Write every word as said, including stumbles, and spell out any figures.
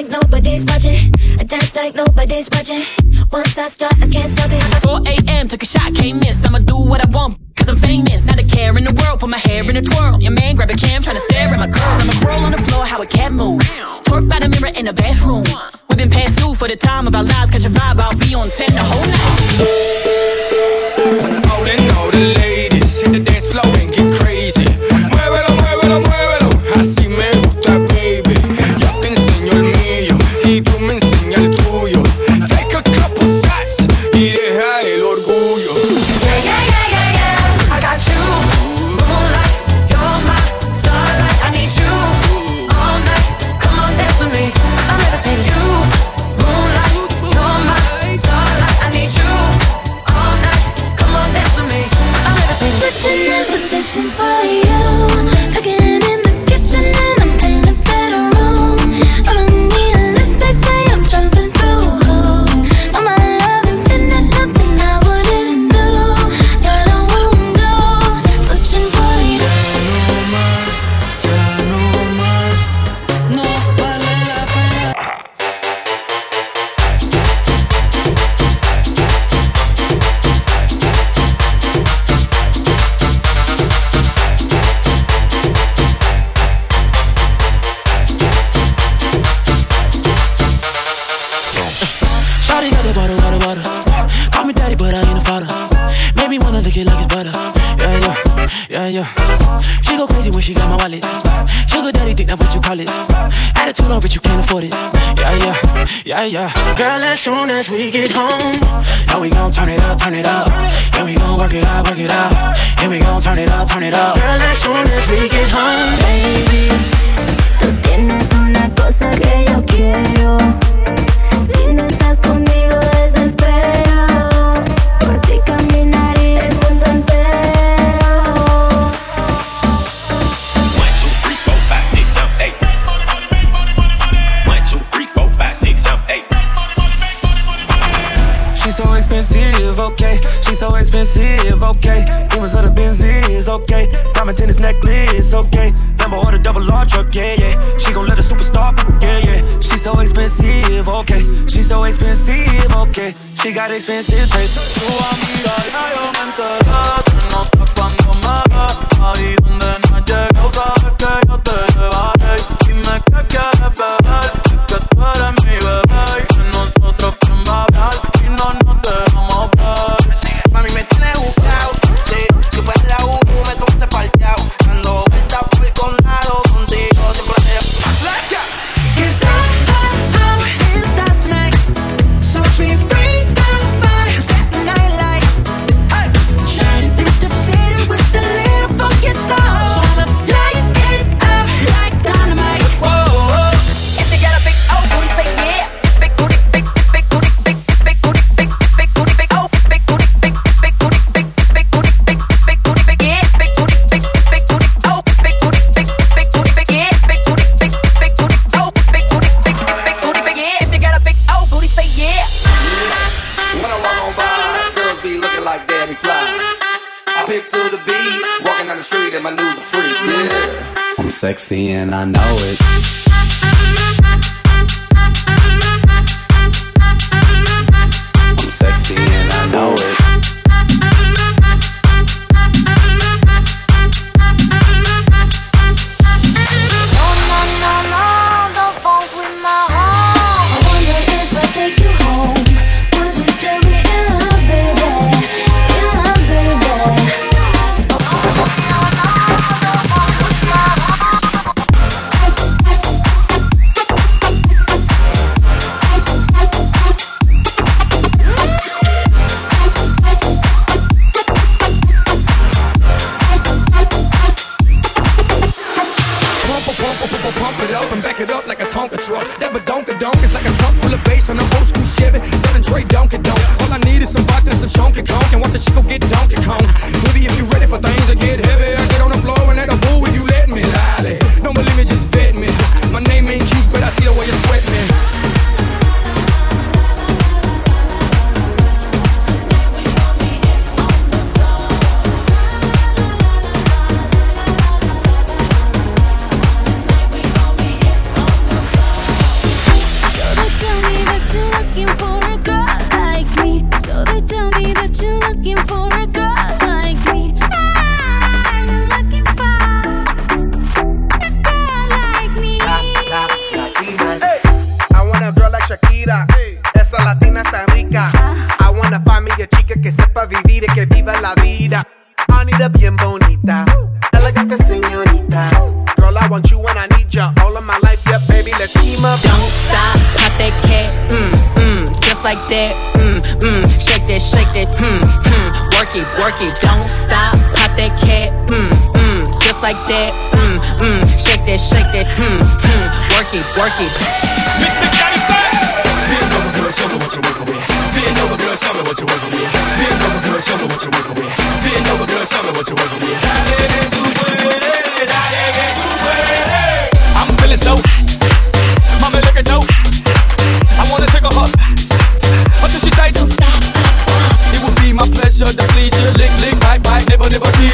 like nobody's watching. I dance like nobody's watching. Once I start, I can't stop it. four a.m. took a shot, can't miss. I'ma do what I want, cause I'm famous. Not a care in the world, put my hair in a twirl. Your man grab a cam, tryna stare at my curls. I'ma crawl on the floor, how a cat moves. Twerk by the mirror in the bathroom. We've been past due for the time of our lives. Catch a vibe, I'll be on ten the whole night. Wanna all and all the ladies hit the dance floor and get crazy. Muévelo, muévelo, muévelo. Así me gusta, baby. Yo te enseño el mío y tú me enseñas el tuyo. Take a couple shots y deja el orgullo. Yeah, yeah, yeah, yeah, yeah. I got you, moonlight, you're my starlight. I need you all night. Come on, dance with me. I'm levitating you, moonlight, you're my starlight. I need you all night. Come on, dance with me. I'm levitating. Switching in positions for you. Cooking in the kitchen and I'm in the bedroom. All I need a lift, they say I'm jumping through hoops. All my love infinite, nothing I wouldn't do. That I won't do. Switching for you. No más, ya no más. No vale la pena. Shawty got that butter, butter, butter. Call me daddy, but I ain't a father. Made me wanna lick it like it's butter. Yeah, yeah, yeah, yeah. She go crazy when she got my wallet. Sugar daddy, think that what you call it. Attitude on rich, you can't afford it. Yeah, yeah, yeah, yeah. Girl, as soon as we get home, now we gon' turn it up, turn it up. And we gon' work it out, work it out. And we gon' turn it up, turn it up. Girl, as soon as we get home, Baby, tú tienes una cosa que yo quiero. Si no estás conmigo desespero. Por ti caminaría el mundo entero. One, two, three, four, five, six, seven, eight. One, two, three, four, five, six, seven, eight. She's so expensive, okay. She's so expensive, okay. Demons of the Benzies, okay. Diamond tennis necklace, okay. Number or the double R truck, yeah, yeah. She gon' let a superstar, yeah, yeah. She's so expensive, okay. She's so expensive, okay. She got expensive taste. Tu amiga ya yo me enteré. Se nota cuando me ves. Ahí donde no has llegado, sabes que yo te llevaré. Dime qué quieres beber. Es que tú eres mi bebé. Y de nosotros quién va a hablar. Y no nos dejamos ver. Mami, me tienes buscado, sí. Si fuera la U, me tuviese parqueado. Dando vueltas por el condado, contigo siempre te... Let's go! Cause I, I, I'm in the stars tonight. So free, free, I'm fine. Set the night light. Hey. Shine through the city with the little funky sound. So light it up like dynamite. Whoa, whoa. If you got a big old booty, say yeah. Big booty, big, big booty, big, big booty, big, big booty, big, oh, big booty, big, big booty, big, big booty, big, big booty, big, yeah. Big booty, big, big booty, oh, big booty, big, big booty, big, yeah. Big booty, big, big booty, oh, big booty, big, big booty, big, yeah. If you got a big old booty, say yeah. When I walk on by, girls be looking like Debbie Fly. I pick to the beat, walking down the street and my new the freak, yeah. I'm sexy and I know it. I'm sexy and I know it. No, no, no, no, don't funk with my home. I wonder if I take you home, would you still be in love, baby? In love, baby. No, no, no, don't funk with my home. Pump it up and back it up like a Tonka truck. That badonka-donk is like a trunk full of bass on an old school Chevy. Selling Trey Donkey Donk. All I need is some vodka and some chunky conk. And watch a chico get Donkey Kong. Baby, if you ready for things to get heavy, I get on the floor and act a fool if you let me. Lally, don't believe me, just bet me. My name ain't Keith, but I see the way you sweat me. want you when I need you. All of my life, yeah, baby, let's team up. Don't stop, pop that cat, mm, mm, just like that, mm, mm, shake that, shake that, mm, mm, work it, work it. Don't stop, pop that cat, mm, mm, just like that, mm, mm, shake that, shake that, mm, mm, work it, work it. Mister ninety-five. Bend over, girl, show me what you're working with. Bend over, girl, show me what you're working with. Bend over, girl, show me what you're working with. Bend over, girl, show me what you're working with. I'm feeling so hot. Mama looking so hot. I wanna take a hot spot. What does she say? Don't stop, stop, stop. It would be my pleasure to please you. Lick, lick, bite, bite, nibble, nibble, tease.